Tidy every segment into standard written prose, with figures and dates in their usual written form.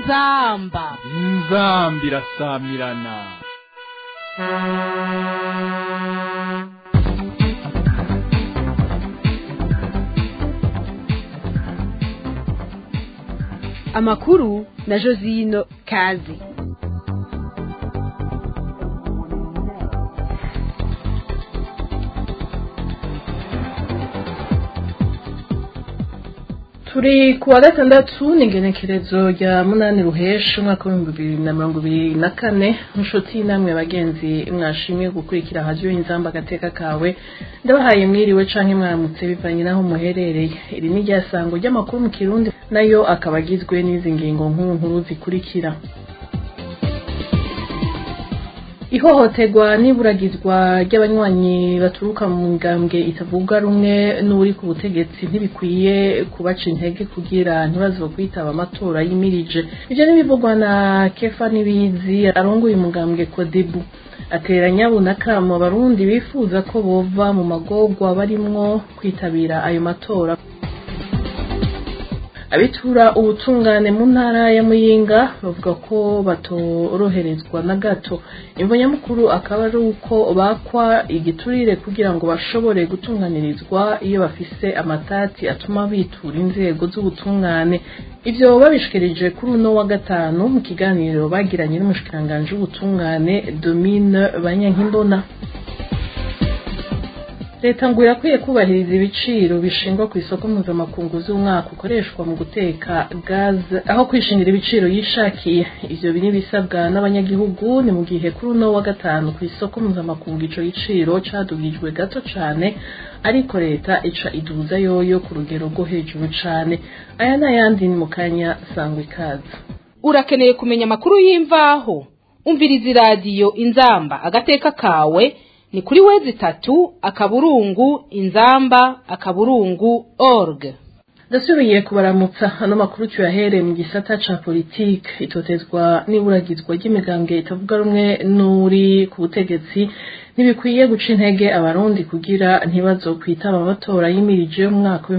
inzamba irasamirana. amakuru na Josino Kazi. Turi kuwa gatandatu n'ingenekerezo rya munani ruhesha umwaka wa 2024 inshuti namwe bagenzi mwashimye gukurikira radio inzamba gateka kawe ndabahaye mwiriwe canke mwaramutse bivanye naho muherereye. Iri ni ryasango ry'amakuru mu Kirundi nayo akabagizwe n'izi ngingo nkuru zikurikira: ihohoterwa n'iburagizwa ry'abanywanyi baturuka mu ngambwe itavuga rumwe n'uri ku butegetsi ntibikwiye kubaca intege kugira ntibazokwitaba amatora yimirije. Ivyo nibivugwa na Kefa Nibizi arongoye umugambwe Codebu, ateranya bunakamo abarundi bifuza ko bova mu magorwa barimwo kwitabira ayo matora. Abitura ubutungane mu ntara ya Muyinga bavuga ko batoroherezwa na gato. Imvo nyamukuru akaba ari uko bakwa igiturire kugira ngo bashobore gutunganirizwa iyo bafise amatati atuma bitura inzego z'ubutungane. Ivyo babishikirije kuri uno wa gatanu mu kiganiro bagiranye n'umushikiranganje w'ubutungane Domine Banyankimbona. Leta ngo irakwiye kubahiriza ibiciro bishingwa ku isoko mpuzamakungu z'umwaka ukoreshwa mu guteka gaz aho kwishingira ibiciro yishakiye. Ivyo biri bisabwa n'abanyagihugu ni mu gihe kuri uno wa gatanu ku isoko mpuzamakungu ico giciro cadugijwe gato cane, ariko leta ica iduza yoyo ku rugero rwo hejuru cane. Aya n'ayandi ni mu kanya sangwa ikaze. Urakeneye kumenya amakuru y'imvaho? Umviriza radio Inzamba agateka kawe ni kuri www.inzamba.org. Ndasubiye kubaramutsa. Hano makuru tuyahere mu gisata ca politique. Itotezwa n'iburagizwa ry'imigambwe itavuga rumwe n'uri ku butegetsi ntibikwiye guca intege abarundi kugira ntibazokwitaba amatora yimirije mu mwaka wa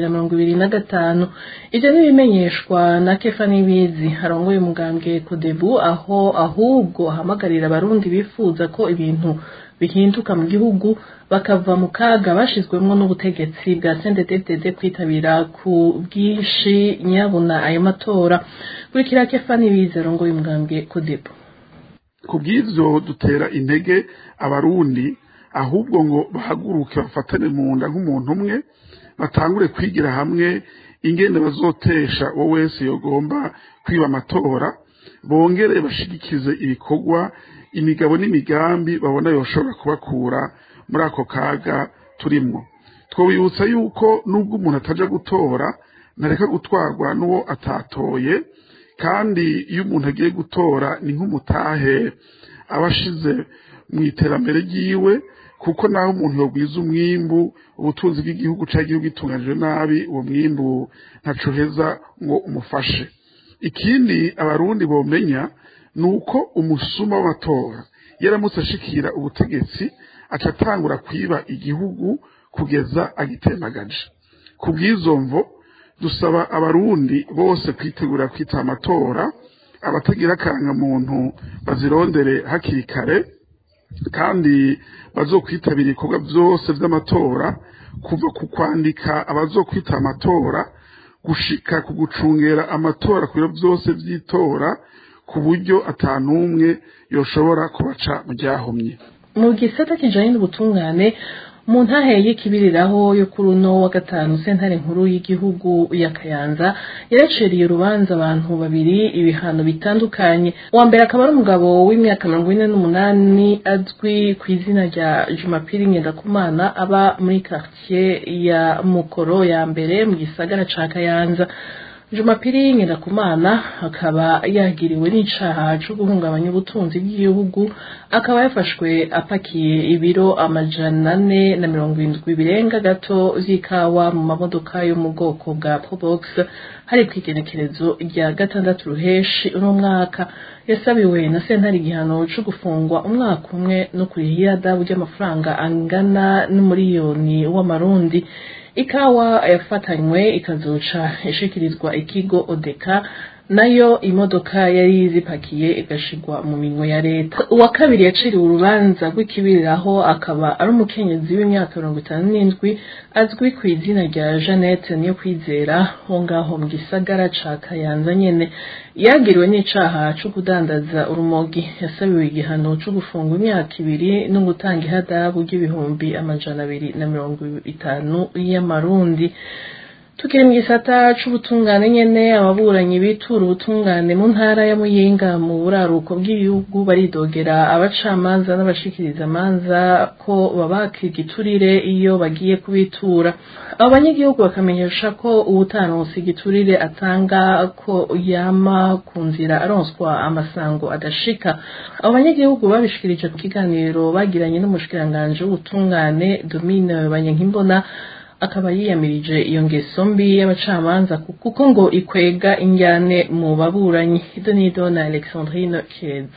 2025. Ivyo nibimenyeshwa na Kefa Nibizi arongoye umugambwe Codebu, aho ahubwo ahamagarira abarundi bifuza ko ibintu bihinduka mu gihugu bakava mu kaga bashizwemwo n'ubutegetsi bwa CNDD-FDD kwitabira ku bwinshi nyabuna ayo matora. Kurikira Kefa Nibizi arongoye umugambwe Codebu. Kubw'ivyo dutera intege abarundi ahubwo ngo bahaguruke bafatane mu nda nk'umuntu umwe, batangure kwigira hamwe ingene bazotesha wo wese yogomba kwiba amatora, bongere bashigikize ibikorwa imigabo n'imigambi babona yoshobora kubakura muri ako kaga turimwo. Twobibutsa yuko nubwo umuntu ataja gutora ntareka gutwarwa n'uwo atatoye, kandi iyo umuntu agiye gutora ni nk'umutahe abashize mu iterambere ryiwe, kuko naho umuntu yogwiza umwimbu ubutunzi bw'igihugu cyangwa igihugu gitunganijwe nabi, uwo mwimbu ntaco heza ngo umufashe. Ikindi abarundi bomenya nuko umusuma w'amatora yaramutse ashikira ubutegetsi acatangura kwiba igihugu kugeza agitemagaje. Kubw'izo mvo dusaba abarundi bose kwitegura kwita amatora, abatagira akanga muntu bazirondere hakiri kare, kandi bazokwitabira ibikorwa byose vy'amatora, kuva ku kwandika abazokwita amatora gushika ku gucungera amatora ku biro byose vy'itora, ku buryo atanumwe yoshobora kubaca mu ryahumye. Mu gisata kijanye n'ubutungane mu ntahe y'ikibiriraho yo kuri uno wa gatanu sentare nkuru y'igihugu ya Kayanza yaraciriye urubanza abantu babiri ibihano bitandukanye. Wa mbere akaba ari umugabo w'imyaka 48 azwi ku izina rya Jumapili Ngendakumana aba muri quartier ya Mukoro ya mbere mu gisagara ca Kayanza. Jumapili Ngendakumana akaba yagiriwe n'icaha cyo guhungabanya ubutunzi bw'igihugu, akaba yafashwe apakiye ibiro 470 birenga gato vy'ikawa mu mamodoka yo mu bwoko bwa Probox hari kwigenekerezo rya gatandatu ruheshi uno mwaka. Yasabiwe na sentare igihano cyo gufungwa umwaka umwe no kurihira adabu ry'amafaranga angana n'umuriyoni w'amarundi. Ikawa yafatanywe ikazoca ishikirizwa ikigo Odeka nayo imodoka yari zipakiye igashigwa mu minwe ya leta. Uwa kabiri yaciriwe urubanza rw'ikibiriraho akaba ari umukenyezi w'imyaka 57 azwi ku izina rya Jeannette niyo kwizera ho ngaho mu gisagara ca Kayanza nyene. Yagiriwe n'icaha cyo kudandaza urumogi, yasabiwe igihano cyo gufungwa imyaka 2 no gutanga ihadabu y'ibihumbi 250 y'amarundi. Tukiri mu gisata c'ubutungane nyene, ababuranyi bitura ubutungane mu ntara ya Muyinga mu buraruko bw'igihugu baridogera abacamanza n'abashikiriza amanza ko babaka igiturire iyo bagiye kubitura. Abo banyagihugu bakamenyesha ko ubutaronse igiturire atanga ko yama ku nzira aronswa amasango adashika. Abo banyagihugu babishikirije ku kiganiro bagiranye n'umushikiranganje w'ubutungane Domine Banyankimbona, akaba yiyamirije iyo ngeso mbi y'abacamanza kuko ngo ikwega injyane mu baburanyi. Idonido na Alexandrine Kireza.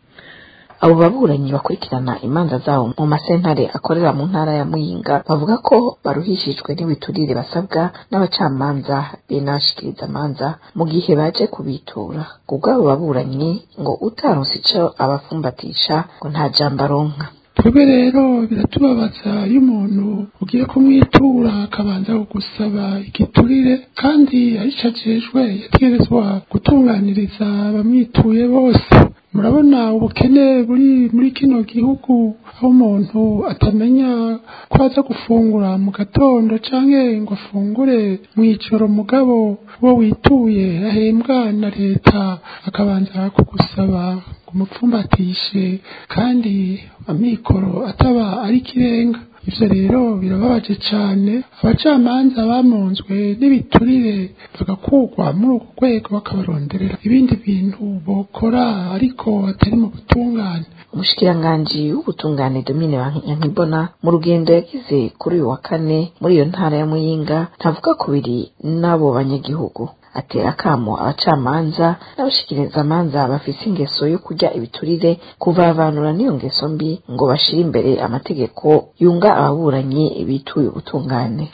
Abo baburanyi bakurikirana imanza zabo mu masentare akorera mu ntara ya Muyinga bavuga ko baruhishijwe n'ibiturire basabwa n'abacamanza be n'abashikiriza amanza mu gihe baje kubitura. Kubw'abo baburanyi ngo utaronse ico abafumbatisha ngo nta jambo aronka. Twebwe rero biratubabaza iyo umuntu ugiye kumwitura akabanza gusaba igiturire kandi aricajejwe yategerezwa gutunganiriza abamwituye bose. Murabona ubukene buri muri kino gihugu, aho umuntu atamenya ko aza gufungura mu gatondo canke ngo afungure mw'ijoro, mugabo wo wituye ahembwa na leta akabanza kugusaba umupfumbatishe kandi amikoro ataba ari kirenga. Ivyo rero birababaje cane. Abacamanza bamunzwe n'ibiturire bagakugwa muri uko rwego bakabaronderera ibindi bintu bokora ariko atari mu butungane. Umushikiranganje w'ubutungane Domine Banyankimbona mu rugendo yagize kuri uyu wa kane muri iyo ntara ya Muyinga ntavuga kubiri n'abo banyagihugu. Atera akamo abacamanza n'abashikiriza amanza bafise ingeso yo kurya ibiturire kuvavanura n'iyo ngeso mbi ngo bashire imbere amategeko yunga ababuranyi bituye ubutungane.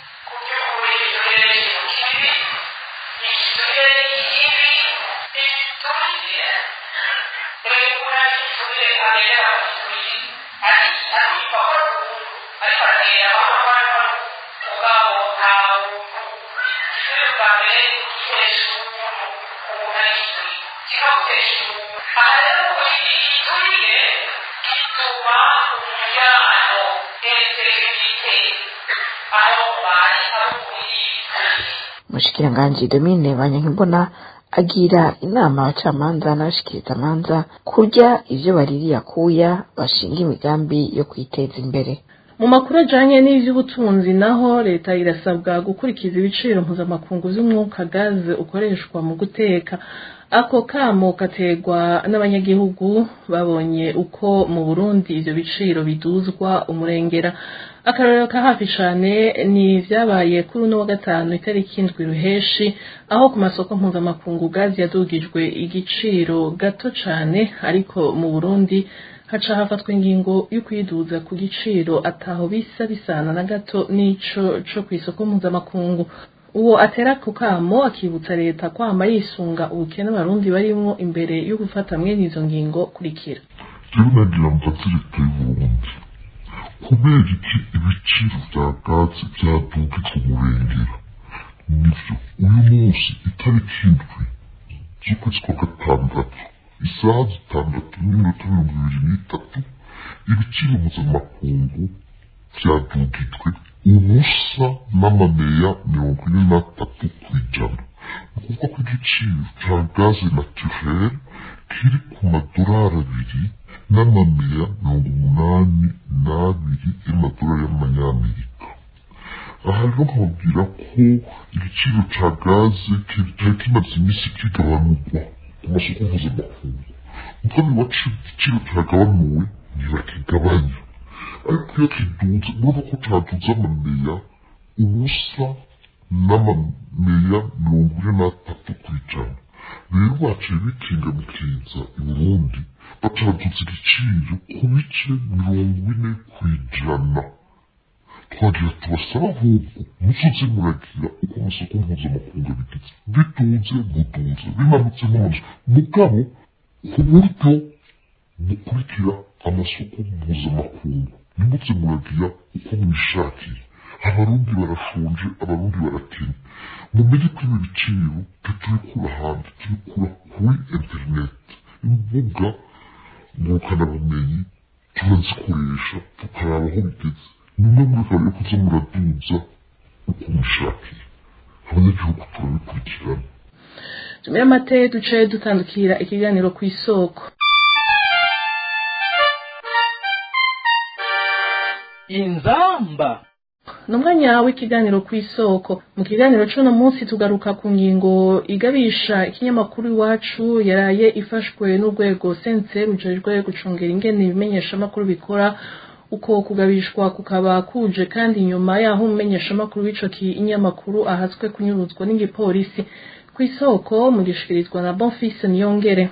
Mushikiranganje Domine Banyankimbona agira inama abacamanza n'abashikiriza amanza kurya ivyo baririye akuya bashinga imigambi yo kwiteza imbere. Mu makuru ajanye n'ivy'ubutunzi naho leta irasabwa gukurikiza ibiciro mpuzamakungu vy'umwuka gaze ukoreshwa mu guteka. Ako kamo kategwa n'abanyagihugu babonye uko mu Burundi ivyo biciro biduzwa umurengera. Akarorero ka hafi cane ni vyabaye kuri uno wa gatanu itariki 7 Ruheshi, aho ku masoko mpuzamakungu gazi yadugijwe igiciro gato cane, ariko mu Burundi haca hafatwa ingingo yo kwiduza ku giciro ataho bisa bisana na gato n'ico co kw'isoko mpuzamakungu. Uwo atera kukamo akibutsa leta kwama yisunga ubukene abarundi barimwo imbere yo gufata mwene izo ngingo kurikira. Nagira mfatire y'Uburundi kubera iki ibiciro vya gazi vyadugijwe umurengera. Nivyo uyu munsi itariki 7 z'ukwezi kwa gatandatu isaha 6:23 ibiciro mpuzamakungu vyadugijwe ubusa n'amameya 43 kw'ijana. Nukuvuga ko igiciro ca gaze naturel kiri ku madolari 2 n'amameya 82 y'amadolari y'amanyamerika. Aha rero nkababwira ko igiciro ca gaze kitari kimaze imisi kigabanurwa ku masoko mpuzamakungu. Mukabi wacu igiciro kiragabanuwe ntibakigabanya, ariko iyo kiduze murumva ko caduze amameya ubusa n'amameya 23 kw'ijana. Rero baciye bikinga mukiza i Burundi bacaduze igiciro ku bice 40 kw'ijana. twagira tubasaba ahubwo musoze muragira uko amasoko mpuzamakungu abigize bitunze mutunze bimanutse munsi mugabo ku buryo mukurikira amasoko mpuzamakungu nimutse muragira uko mwishakiye abarundi barashonje abarundi barakenye mumenye ko ibi biciro tutubikura hanze tubikura kuri interineti imbuga ngurukanabumenyi turazikoresha tukaraba aho bigeze nimwe muri kabiri yo kuza muraduza uko mushakiye abanyagihugu turabikurikirana tumira amate duce dutandukira ikiganiro ku isoko inzamba n'umwanya w'ikiganiro ku isoko mu kiganiro c'uno munsi tugaruka ku ngingo igabisha ikinyamakuru iwacu yaraye ifashwe n'urwego sense rujejwe gucungera ingene ibimenyeshamakuru bikora uko kugabishwa kukaba kuje kandi nyuma yaho umumenyeshamakuru w'ico kinyamakuru ahatswe kunyuruzwa n'igipolisi ku isoko mu gishikirizwa na Bonfils Niyongere.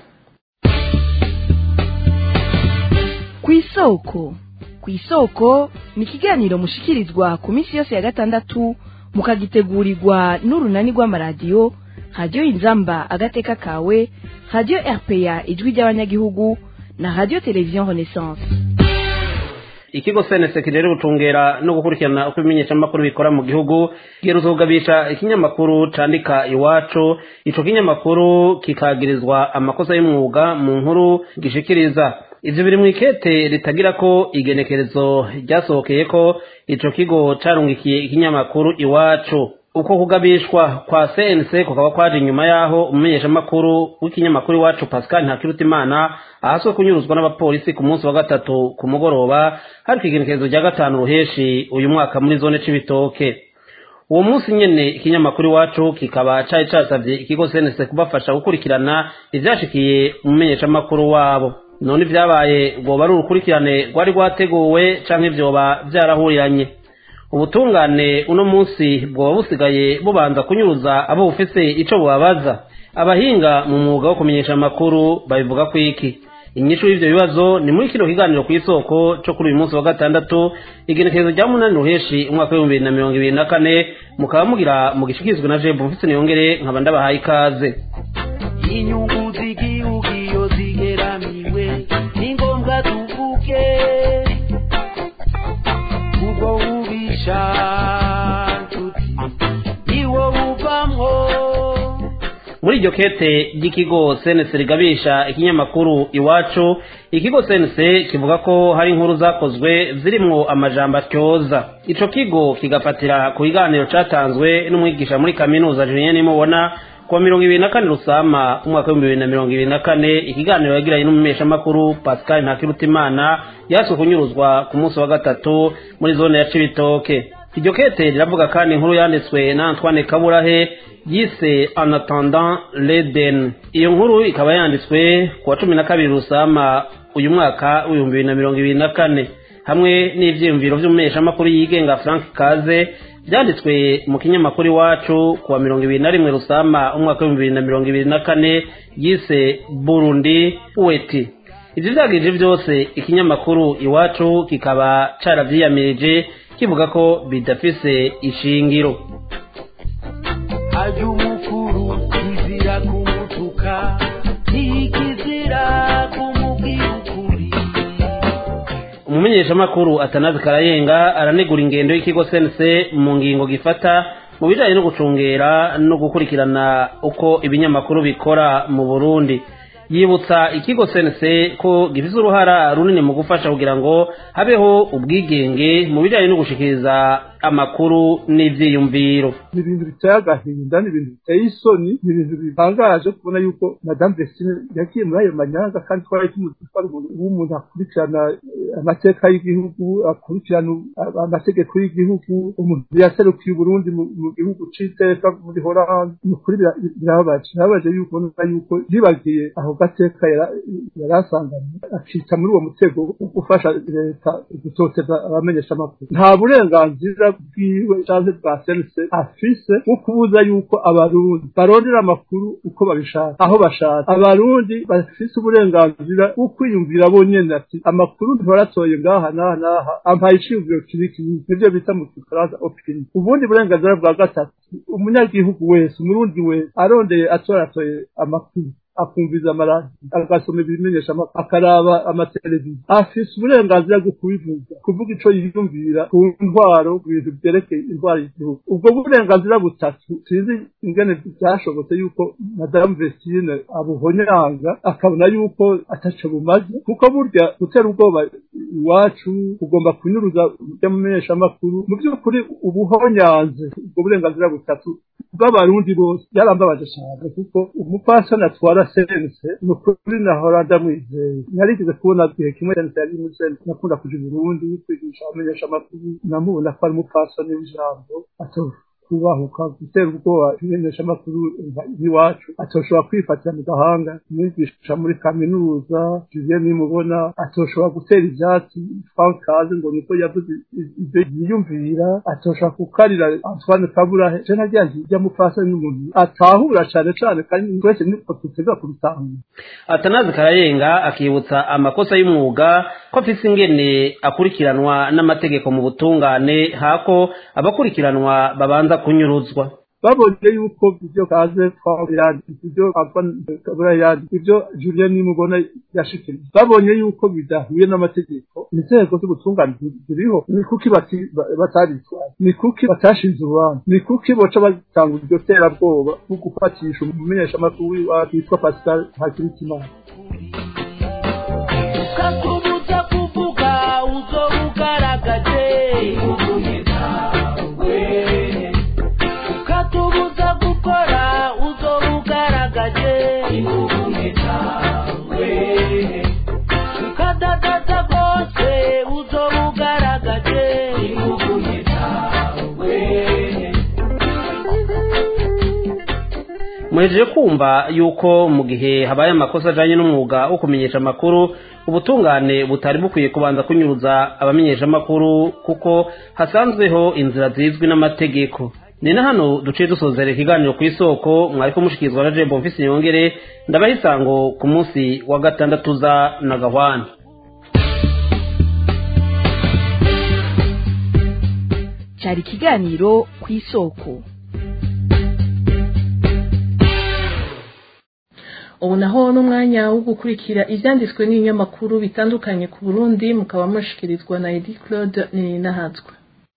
Ku isoko ni ikiganiro mushikirizwa ku minsi yose ya gatandatu mukagitegurirwa n'urunani rw'amaradiyo Radio Inzamba agateka kawe, Radio RPA ijwi ry'abanyagihugu na Radio Television Renaissance. Ikigo senese kijejwe gucungera no gukurikirana uko ibimenyeshamakuru bikora mu gihugu giheruka kugabisha ikinyamakuru candika iwacu. Ico kinyamakuru kikagirizwa amakosa y'umwuga mu nkuru gishikiriza. Ivyo biri mw'ikete ritagira ko igenekerezo ryasohokeye ko ico kigo carungikiye ikinyamakuru iwacu. Uko kugabishwa kwa CNC kukaba kwaje nyuma yaho umumenyeshamakuru w'ikinyamakuru iwacu Pascal Ntakirutimana ahaswe kunyuruzwa n'abapolisi ku munsi wa gatatu ku mugoroba hari igenekerezo rya gatanu ruheshi uyu mwaka muri zone c'ibitoke. Uwo munsi nyene ikinyamakuru iwacu kikaba cari casavye ikigo CNC kubafasha gukurikirana ivyashikiye umumenyeshamakuru wabo. None vyabaye ngo bari urukurikirane rwari rwateguwe canke vyoba vyarahuriranye. Ubutungane uno munsi bwo busigaye bubanza kunyuruza abo bufise ico bubabaza. Abahinga mu mwuga wo kumenyesha amakuru babivuga ko iki inyishu y'ivyo bibazo ni muri kino kiganiro ku isoko cyo kuri uyu munsi wa gatandatu igenekerezo rya 8 ruheshi umwaka wa 2024 mukaba mugira mu gishikizwe na Jebu Mfise Niyongere nkaba ndabahaye ikaze. Inyungu z'igihugu iyo zigeramiwe ni ngombwa tuvuge ubwo ubisha tuti iwo buvamwo. Muri iryo kete ry'ikigo CNC rigabisha ikinyamakuru iwacu, ikigo CNC kivuga ko hari inkuru zakozwe zirimwo amajambo atyoza. Ico kigo kigafatira ku kiganiro catanzwe n'umwigisha muri kaminuza Julien Nimubona kwa 24 Rusama umwaka wa 2024. Ikiganiro yagiranye n'umumenyeshamakuru Pascal Ntakirutimana yaswe kunyuruzwa ku munsi wa gatatu muri zone ya Cibitoke. Iryo kete riravuga kandi inkuru yanditswe na Antoine Kaburahe yise En attendant l'Eden. Iyo nkuru ikaba yanditswe ku wa 12 Rusama uyu mwaka wa 2024 hamwe n'ivyiyumviro vy'umumenyeshamakuru yigenga Frank Kaze byanditswe mu kinyamakuru iwacu ku wa 21 Rusama umwaka wa 2024 yise Burundi Ueti. Ivyo vyagije byose ikinyamakuru iwacu kikaba caravyiyamirije kivuga ko bidafise ishingiro. Ajumukuru kizira kumutuka ikizira kumubwirukuri. Umumenyeshamakuru Atanazi Karayenga aranegura ingendo y'ikigo CNC mu ngingo gifata mu bijanye no gucungera no gukurikirana uko ibinyamakuru bikora mu Burundi. Yibutsa ikigo CNC ko gifise uruhara runini mu gufasha kugira ngo habeho ubwigenge mu bijanye no gushikiriza amakuru n'ivyiyumviro. Ibintu biteye agahinda, ibintu biteye isoni, ibintu bitangaje kubona yuko Madame Vestine yagiye muri ayo manyanga kandi twari tumutwara umuntu akurikirana amateka y'igihugu, akurikirana amategeko y'igihugu, umuntu yaserukiye Burundi mu gihugu c'iteka muri Hollande. Ukuri birababaje yuko yibagiye aho gateka yarasanganye akica muri uwo mutego wo gufasha leta gutoteza abamenyesha amakuru. Nta burenganzira bwiwe canke bwa sense afise wo kubuza yuko abarundi barondera amakuru uko babishaka aho bashaka abarundi bafise uburenganzira bwo kwiyumvira bonyene ati amakuru ntibaratoye ngaha n'aha ampaye iciyumviro kiriki nivyo bita mu Gifaransa opinion. Ubundi burenganzira bwa gatatu umunyagihugu wese umurundi wese arondeye atoratoye amakuru akumviza amaradi agasoma ibimenyesha akaraba amateleviziyo afise uburenganzira bwo kubivuga kuvuga ico yiyumvira ku ntwaro ibintu byerekeye intwaro y'igihugu. Ubwo burenganzira butatu sinzi ingene byashobotse yuko Madame Vestine abuhonyanga akabona yuko ataco bumaze kuko burya gutera ubwoba iwacu kugomba kunyuruza by'amenyesha amakuru mu by'ukuri ubuhonyanze ubwo burenganzira butatu bw'abarundi bose yarambabaje cyane kuko umupfasoni atwara sense nukuri nahora ndamwizeye narigeze kubona igihe kimwe sense yari muri sense nakunda kuja i Burundi kwigisha amenyesha amakuru namubona ko ari umupfasoni w'ijambo kubahuka gutera ubwoba ibimenyesha amakuru iwacu atoshobora kwifatira mu gahanga mwigisha muri kaminuza Julien nimubona atoshobora gutera ivyatsi Frank Kaze ngo niko yavuze ibyo yiyumvira atoshobora kukarira Antoine Kaburahe je nagiye njya mufasa n'umuntu atahura cyane kandi twese niko tutega kubitanga. Atanazi Karayenga akibutsa amakosa y'umwuga ko afise ingene akurikiranwa n'amategeko mu butungane hako abakurikiranwa babanza kunyuruzwa. Babonye yuko ibyo Kaze twabirandi ibyo Kaburahe ibyo Julien nimubona yashikirije babonye yuko bidahuye n'amategeko inzego z'ubutungane ziriho ni kuki bataritwara ni kuki batashinze urubanza ni kuki boca batanga iryo terabwoba no gufatisha umumenyesha amakuru witwa Pascal Hakirutimana. Ukakubuza kuvuga uzobugaragaje ukatubuza gukora uzobugaragaje ukadadaza bose uzobugaragaje. Muhejeje kumva yuko mu gihe habaye amakosa ajanye n'umwuga wo kumenyesha amakuru ubutungane butari bukwiye kubanza kunyuruza abamenyesha amakuru kuko hasanzweho inzira zizwi n'amategeko. Ni na hano duciye dusozera ikiganiro ku isoko mwariko mushikirizwa na Jembo Mfisi Nyongere ndabahisango ku munsi wa gatandatu za na Gahwana. Cyari ikiganiro ku isoko. Ubu naho n'umwanya wo gukurikira ibyanditswe n'ibinyamakuru bitandukanye ku Burundi mukaba mushikirizwa na Edith Claude Ninahatswe.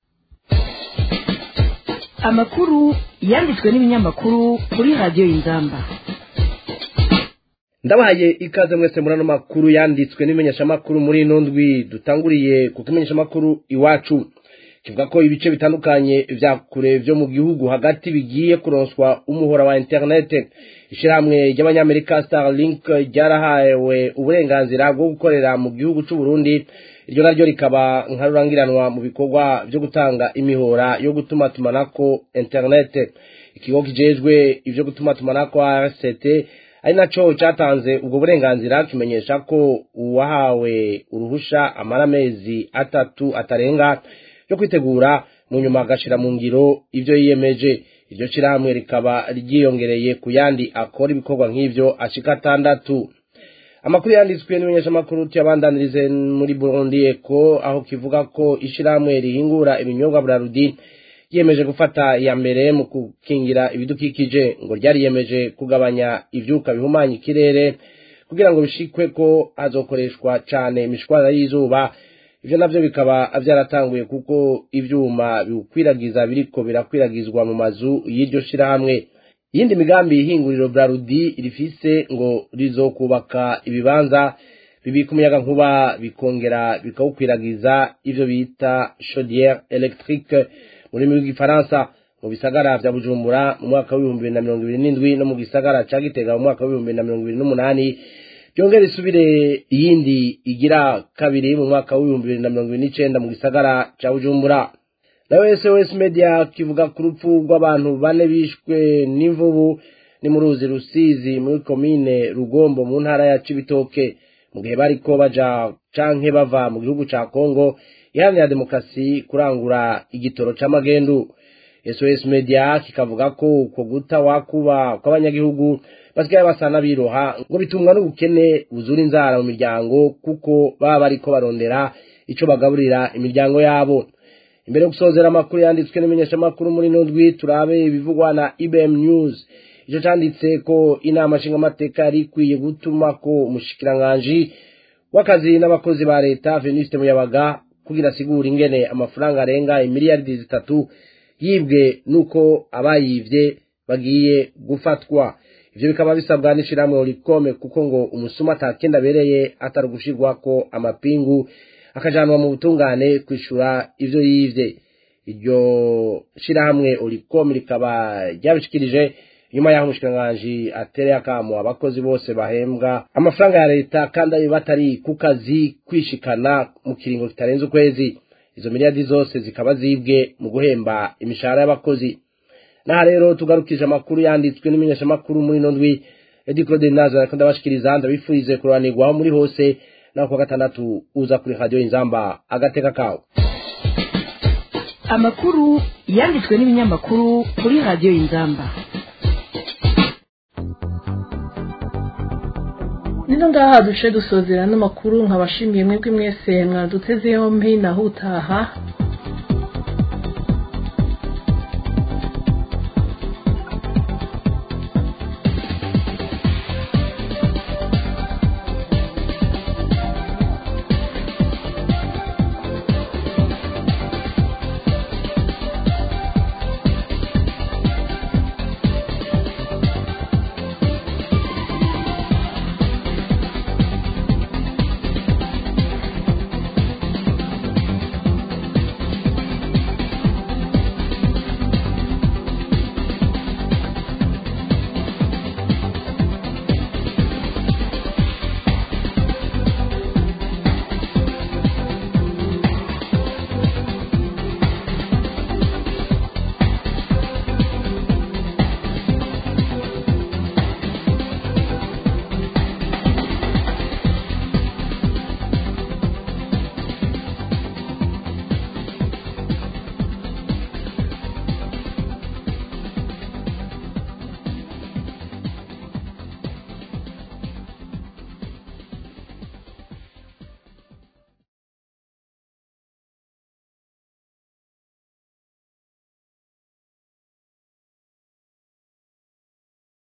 Amakuru yanditswe n'ibinyamakuru kuri radio Inzamba. Ndabahaye ikaze mwese murano makuru yanditswe n'imenyesha makuru muri nondwi dutanguriye ku kimenyesha makuru iwacu kivuga ko ibice bitandukanye vya kure vyo mu gihugu hagati bigiye kuronswa umuhora wa internet. Ishiramwe ry'abanyamerika Starlink ryarahawe uburenganzira bwo gukorera mu gihugu c'u Burundi. Iryo naryo rikaba nkarurangiranwa mu bikorwa byo gutanga imihora yo gutuma tumanako internet. Ikigo kijejwe ivyo gutuma tumanako RCT ari naco cyatanze ubwo burenganzira kimenyesha ko uwahawe uruhusha amaramezi 3 atarenga yo kwitegura mu nyuma agashira mu ngiro ivyo yiyemeje. Iryo shiramwe rikaba ryiyongereye ku yandi akora ibikorwa nk'ivyo ashika 6. Amakuru yanditswe n'imenyesha makuru cyabandanirize muri Burundi Eco aho kivuga ko ishiramwe rihingura ibinyobwa Brarudi yemeje gufata ya mbere mu kukingira ibidukikije ngo ryari yemeje kugabanya ivyuka bihumanya ikirere kugira ngo bishikwe ko azokoreshwa cyane imishwara y'izuba. Ivyo navyo bikaba avyaratanguye kuko ivyuma bikwiragiza biriko birakwiragizwa mu mazu y'iryo shirahamwe. Yindi migambi ihinguriro Brarudi rifise ngo rizokubaka ibibanza bibika umuyaga nkuba bikongera bikawukwiragiza ivyo bita chaudière électrique muri mu Gifaransa mu bisagara vya Bujumbura mu mwaka wa 2027 no mu gisagara ca Gitega mu mwaka wa 2028 byongera isubire iyindi igira kabiri mu mwaka wa 2029 mu gisagara ca Bujumbura. Nawe SOS Media kivuga ku rupfu rw'abantu bane bishwe n'imvubu ni mu ruzi Rusizi muri commune Rugombo mu ntara ya Cibitoke mu gihe bariko baja canke bava mu gihugu ca Kongo iharanira demokarasi kurangura igitoro c'amagendu. SOS Media kikavuga ko uko guta wakuba kw'abanyagihugu basigaye basana biroha ngo bitumwa n'ubukene buzura inzara mu miryango kuko baba bariko barondera ico bagaburira imiryango yabo. Imbere yo gusozera amakuru yanditswe n'imenyesha makuru muri Nondwi turabe ibivugwa na IBM News. Ico canditse ko inama nshingamateka yari ikwiye gutuma ko umushikiranganji w'akazi n'abakozi ba leta Venuste Muyabaga kugira asigura ingene amafaranga arenga imiliyaridi 3 yibwe nuko abayivye bagiye gufatwa. Ivyo bikaba bisabwa n'ishiramwe Olicom kuko ngo umusuma atakenda bereye atarugushirwa ko amapingu akajanwa mu butungane kwishura ivyo yivye. Iryo shirahamwe Olicom rikaba ryabishikirije nyuma y'aho umushikiranganji atereye akamo abakozi bose bahembwa amafaranga ya leta kandi batari ku kazi kwishikana mu kiringo kitarenze ukwezi. Izo miliyardi zose zikaba zibwe mu guhemba imishahara y'abakozi. Naha rero tugarukije amakuru yanditswe n'imenyesha makuru muri Nondwi. Edi Claude Naza akunda bashikiriza ndabifurize kuranirwa aho muri hose na kwa gatandatu uza kuri radio Inzamba agateka kawo. Amakuru yanditswe n'ibinyamakuru kuri radio Inzamba. Nino ngaha duce dusozera n'amakuru nkabashimiye mwebwe mwese mwaduteze yombi naho utaha